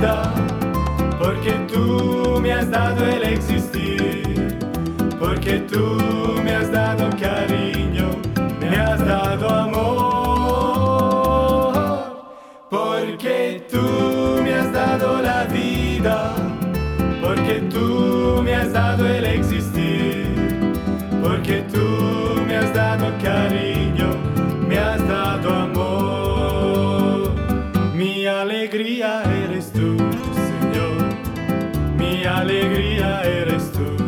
vida, porque tú me has dado el existir, porque tú me has dado cariño, me has dado amor, porque tú me has dado la vida, porque tú me has dado el existir, porque tú me has dado cariño, me has dado amor. Mi alegría eres tú, Señor, mi alegría eres tú.